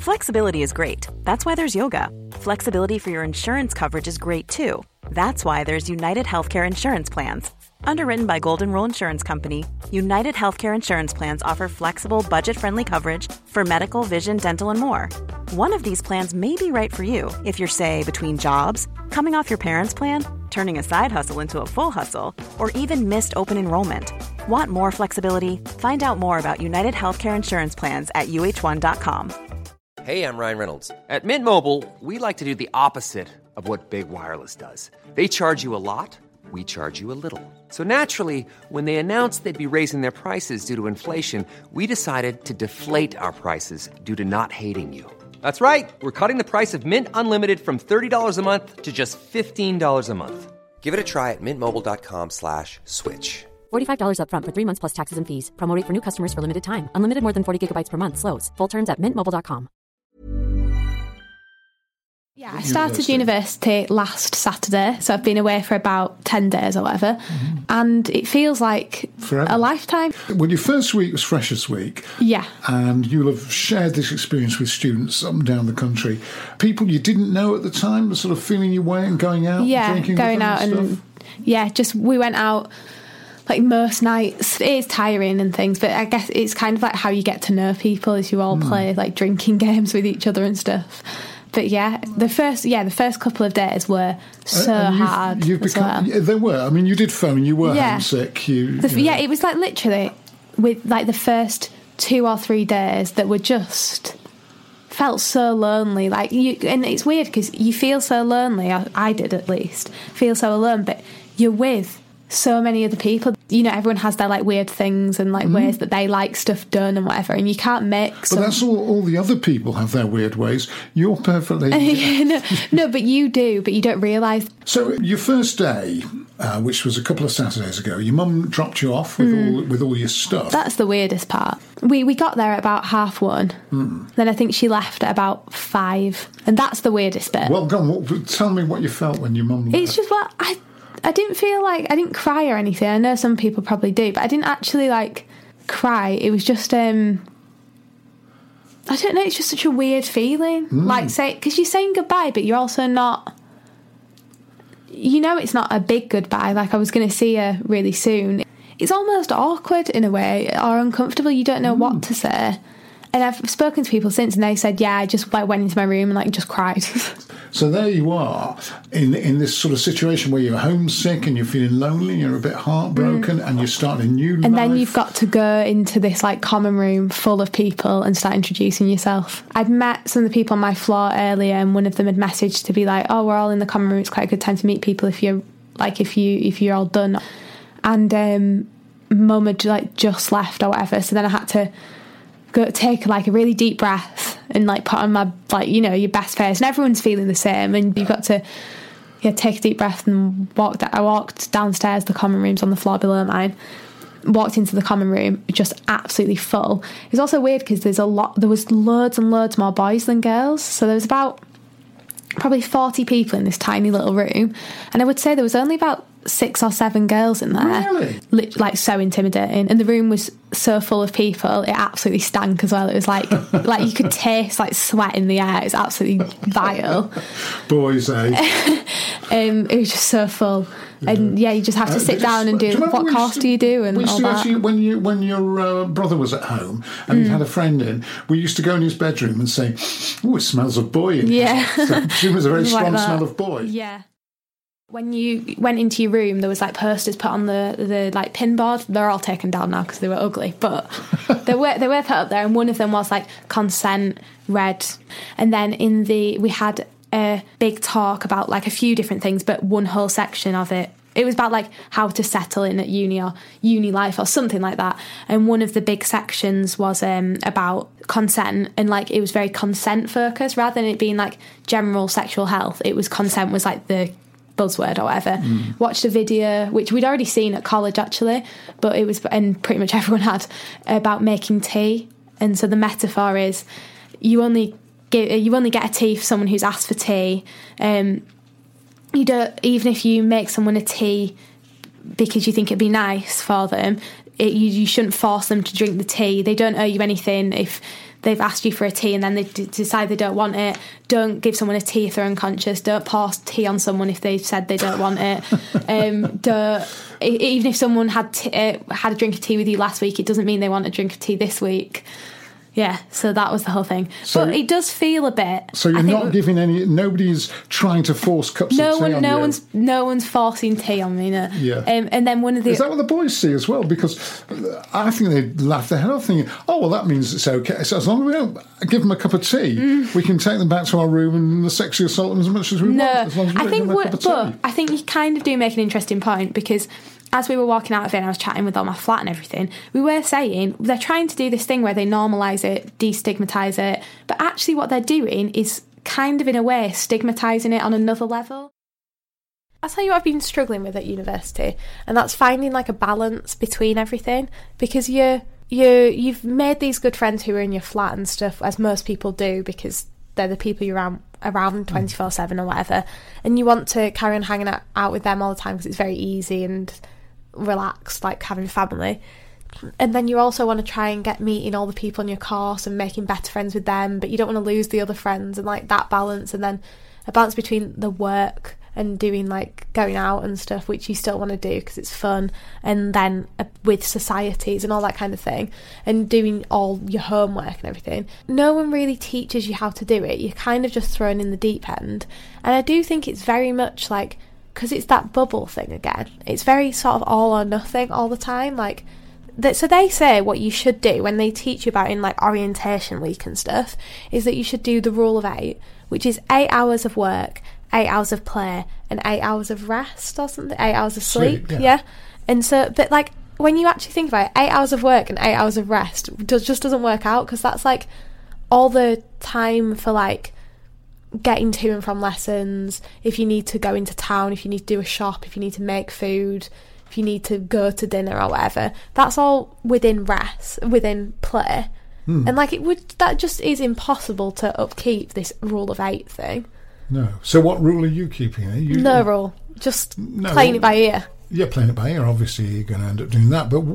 Flexibility is great. That's why there's yoga. Flexibility for your insurance coverage is great too. That's why there's United Healthcare Insurance Plans. Underwritten by Golden Rule Insurance Company, United Healthcare Insurance Plans offer flexible, budget-friendly coverage for medical, vision, dental, and more. One of these plans may be right for you if you're, say, between jobs, coming off your parents' plan, turning a side hustle into a full hustle, or even missed open enrollment. Want more flexibility? Find out more about United Healthcare Insurance Plans at uh1.com. Hey, I'm Ryan Reynolds. At Mint Mobile, we like to do the opposite of what Big Wireless does. They charge you a lot, we charge you a little. So naturally, when they announced they'd be raising their prices due to inflation, we decided to deflate our prices due to not hating you. That's right. We're cutting the price of Mint Unlimited from $30 a month to just $15 a month. Give it a try at mintmobile.com/switch. $45 up front for 3 months plus taxes and fees. Promo rate for new customers for limited time. Unlimited more than 40 gigabytes per month. Slows full terms at mintmobile.com. Yeah, I started university last Saturday, so I've been away for about 10 days or whatever, and it feels like forever. A lifetime. Well, your first week was Freshers' Week. Yeah. And you'll have shared this experience with students up and down the country. People you didn't know at the time were sort of feeling your way and going out, drinking going with them out and stuff. We went out like most nights. It is tiring and things, but I guess it's kind of like how you get to know people as you all play like drinking games with each other and stuff. But the first couple of days were so hard. They were. I mean, you did phone. You were homesick. It was like literally with like the first 2 or 3 days that were just felt so lonely. Like and it's weird because you feel so lonely. I did at least feel so alone. But you're with so many other people. You know, everyone has their like weird things and like ways that they like stuff done and whatever, and you can't mix. But that's all the other people have their weird ways. You're perfectly no, but you do, but you don't realise. So your first day, which was a couple of Saturdays ago, your mum dropped you off with all your stuff. That's the weirdest part. We got there at about 1:30. Then I think she left at about 5, and that's the weirdest bit. Well, go on. Tell me what you felt when your mum left. It's just I didn't feel like I didn't cry or anything. I know some people probably do, but I didn't actually like cry. It was just I don't know. It's just such a weird feeling. Like because you're saying goodbye, but you're also not. You know, it's not a big goodbye. Like I was going to see her really soon. It's almost awkward in a way, or uncomfortable. You don't know what to say. And I've spoken to people since, and they said, "Yeah, I just like went into my room and like just cried." So there you are in this sort of situation where you're homesick and you're feeling lonely, and you're a bit heartbroken, and you're starting a new life. And then you've got to go into this like common room full of people and start introducing yourself. I'd met some of the people on my floor earlier, and one of them had messaged to be like, "Oh, we're all in the common room. It's quite a good time to meet people if you're all done." And Mum had like just left or whatever, so then I had to go take like a really deep breath and like put on my like your best face, and everyone's feeling the same, and you've got to take a deep breath and I walked downstairs. The common room's on the floor below mine. Walked into the common room, just absolutely full. It was also weird because there was loads and loads more boys than girls, so there was about probably 40 people in this tiny little room, and I would say there was only about 6 or 7 girls in there. Really? Like so intimidating. And the room was so full of people, it absolutely stank as well. It was like you could taste like sweat in the air. It was absolutely vile. Boys, eh? It was just so full. And you just have to sit down and do what course do you do and all that. Actually, when your brother was at home and he had a friend in, we used to go in his bedroom and say, "Oh, it smells of boy." Yeah. So it was a very strong smell of boy. Yeah. When you went into your room, there was like posters put on the like pin board. They're all taken down now because they were ugly, but they were put up there. And one of them was like consent read. And then we had a big talk about like a few different things, but one whole section of it was about like how to settle in at uni or uni life or something like that. And one of the big sections was about consent, and like it was very consent focused rather than it being like general sexual health. It was consent was like the buzzword or whatever. Watched a video which we'd already seen at college actually, but it was, and pretty much everyone had, about making tea. And so the metaphor is you only get a tea for someone who's asked for tea. You don't, even if you make someone a tea because you think it'd be nice for them, you shouldn't force them to drink the tea. They don't owe you anything if they've asked you for a tea and then they decide they don't want it. Don't give someone a tea if they're unconscious. Don't pour tea on someone if they've said they don't want it. Even if someone had a drink of tea with you last week, it doesn't mean they want a drink of tea this week. Yeah, so that was the whole thing. But it does feel a bit... So you're not giving any... Nobody's trying to force cups of tea on you? No one's forcing tea on me, no. Yeah. And then one of the... Is that what the boys see as well? Because I think they'd laugh their head off thinking, oh, well, that means it's okay. So as long as we don't give them a cup of tea, we can take them back to our room and sexually assault them as much as we want. As long as we don't give them a cup of tea. But I think you kind of do make an interesting point, because... as we were walking out of it and I was chatting with all my flat and everything, we were saying they're trying to do this thing where they normalise it, destigmatise it, but actually what they're doing is kind of in a way stigmatising it on another level. I'll tell you what I've been struggling with at university, and that's finding like a balance between everything, because you've made these good friends who are in your flat and stuff, as most people do, because they're the people you're around 24/7 or whatever, and you want to carry on hanging out with them all the time because it's very easy and relaxed, like having family. And then you also want to try and get meeting all the people in your course and making better friends with them, but you don't want to lose the other friends, and like that balance, and then a balance between the work and doing like going out and stuff, which you still want to do because it's fun, and then with societies and all that kind of thing, and doing all your homework and everything. No one really teaches you how to do it. You're kind of just thrown in the deep end, and I do think it's very much like, because it's that bubble thing again, it's very sort of all or nothing all the time. Like, so they say what you should do when they teach you about in like orientation week and stuff is that you should do the rule of 8, which is 8 hours of work, 8 hours of play, and 8 hours of rest or something, 8 hours of sleep. Yeah. And so, but like when you actually think about it, 8 hours of work and 8 hours of rest just doesn't work out, because that's like all the time for like getting to and from lessons, if you need to go into town, if you need to do a shop, if you need to make food, if you need to go to dinner or whatever, that's all within rest, within play. And like that just is impossible to upkeep, this rule of 8 thing. No. So what rule are you keeping? No rule. Just playing it by ear. Yeah, playing it by ear. Obviously you're going to end up doing that. But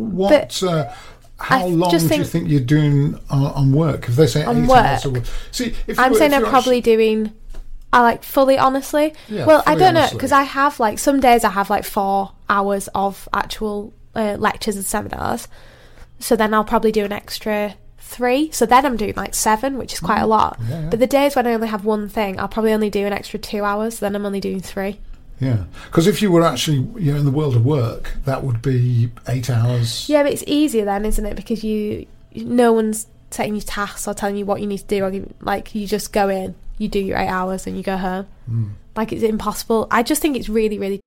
how long do you think you're doing on work? If they say 8 hours of work. See, I'm saying I'm probably doing... fully honestly. Yeah, well, I don't know, because I have like some days I have like 4 hours of actual lectures and seminars. So then I'll probably do an extra 3. So then I'm doing like 7, which is quite a lot. Yeah. But the days when I only have one thing, I'll probably only do an extra 2 hours. Then I'm only doing 3. Yeah, because if you were actually in the world of work, that would be 8 hours. Yeah, but it's easier then, isn't it? Because no one's setting you tasks or telling you what you need to do. Or like you just go in, you do your 8 hours, and you go home. Like it's impossible. I just think it's really, really.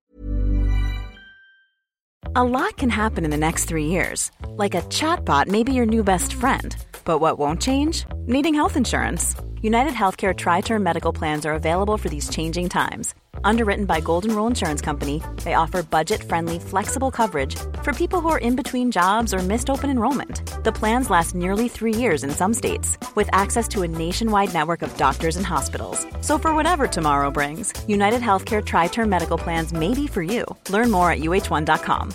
A lot can happen in the next 3 years. Like a chatbot may be your new best friend. But what won't change? Needing health insurance. United Healthcare Tri-Term Medical Plans are available for these changing times. Underwritten by Golden Rule Insurance Company, they offer budget-friendly, flexible coverage for people who are in between jobs or missed open enrollment. The plans last nearly 3 years in some states, with access to a nationwide network of doctors and hospitals. So for whatever tomorrow brings, United Healthcare Tri-Term Medical Plans may be for you. Learn more at uh1.com.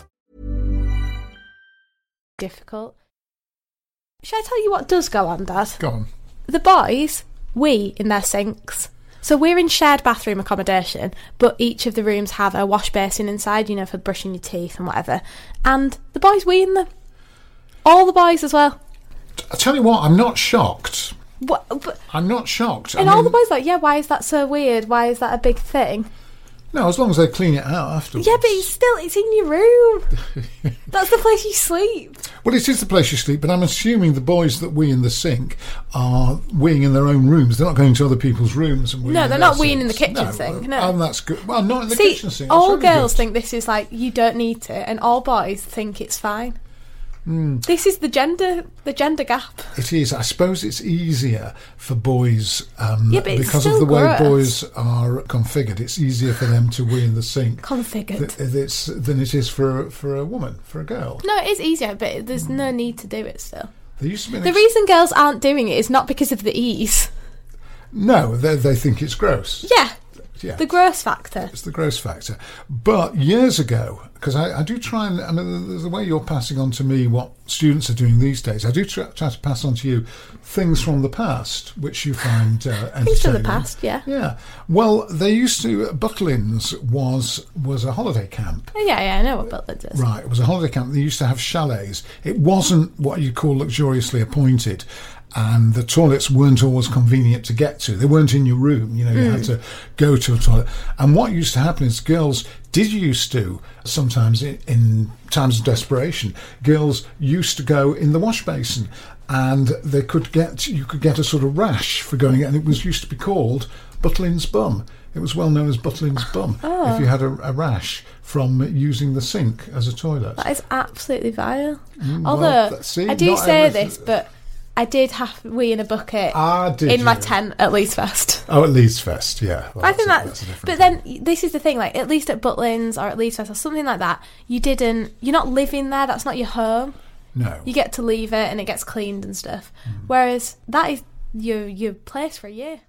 Difficult. Shall I tell you what does go on, Dad? Go on. The boys wee in their sinks. So we're in shared bathroom accommodation, but each of the rooms have a wash basin inside, for brushing your teeth and whatever. And the boys wee in them. All the boys as well. I tell you what, I'm not shocked. What? But, I'm not shocked. And all the boys like, yeah, why is that so weird? Why is that a big thing? No, as long as they clean it out afterwards. Yeah, but it's in your room. That's the place you sleep. Well, it is the place you sleep, but I'm assuming the boys that wee in the sink are weeing in their own rooms. They're not going to other people's rooms and weeing. No, they're not weeing in the kitchen sink. No, that's good. Well, not in the kitchen sink. All girls think this is like you don't need to, and all boys think it's fine. This is the gender gap. It is. I suppose it's easier for boys because of the way gross. boys are configured. It's easier for them to wee in the sink. Configured. Than it is for a woman, for a girl. No, it is easier, but there's no need to do it still. There used to be the reason girls aren't doing it is not because of the ease. No, they think it's gross. Yeah. Yeah. The gross factor. It's the gross factor. But years ago, because I do try and, I mean, the way you're passing on to me what students are doing these days, I do try to pass on to you things from the past, which you find entertaining. Things from the past, yeah. Yeah. Well, they used to, Butlins was a holiday camp. Yeah, I know what Butlins is. Right, it was a holiday camp. They used to have chalets. It wasn't what you call luxuriously appointed, and the toilets weren't always convenient to get to. They weren't in your room, you had to go to a toilet. And what used to happen is girls did used to, sometimes in times of desperation, girls used to go in the wash basin, and you could get a sort of rash for going, and it used to be called Butlin's bum. It was well known as Butlin's bum if you had a rash from using the sink as a toilet. That is absolutely vile. Although, I do say this, but I did have wee in a bucket in my tent at Leeds Fest. Oh, at Leeds Fest, yeah. Well, I think that's a different thing. Then this is the thing, like at least at Butlins or at Leeds Fest or something like that, you're not living there, that's not your home. No. You get to leave it and it gets cleaned and stuff. Whereas that is your place for a year.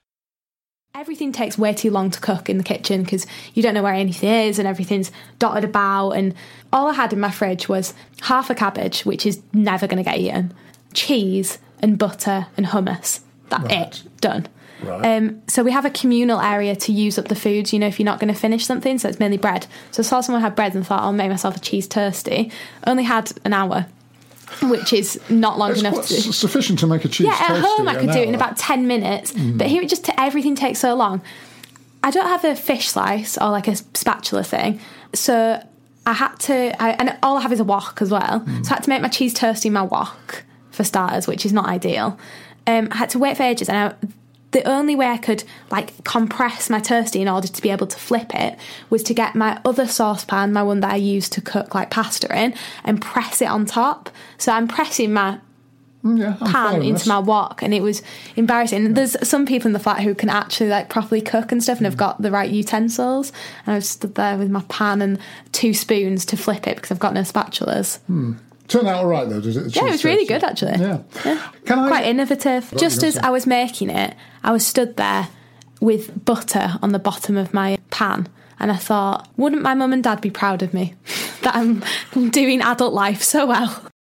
Everything takes way too long to cook in the kitchen because you don't know where anything is and everything's dotted about. And all I had in my fridge was half a cabbage, which is never going to get eaten, cheese and butter and hummus. That's it. Done. Right. So we have a communal area to use up the foods, if you're not going to finish something. So it's mainly bread. So I saw someone had bread and thought, I'll make myself a cheese toastie. Only had an hour, which is not long enough. It's sufficient to make a cheese toastie. Yeah, at home I could do it in about 10 minutes. But here everything takes so long. I don't have a fish slice or like a spatula thing. So I had to, and all I have is a wok as well. So I had to make my cheese toastie in my wok for starters, which is not ideal. I had to wait for ages, and the only way I could compress my toastie in order to be able to flip it was to get my other saucepan, my one that I use to cook pasta in, and press it on top. So I'm pressing my pan into my wok, and it was embarrassing. There's some people in the flat who can actually properly cook and stuff and have got the right utensils, and I was stood there with my pan and 2 spoons to flip it because I've got no spatulas. Turned out all right, though, did it? Yeah, it was really good, actually. Yeah. Quite innovative. Just as I was making it, I was stood there with butter on the bottom of my pan, and I thought, wouldn't my mum and dad be proud of me that I'm doing adult life so well?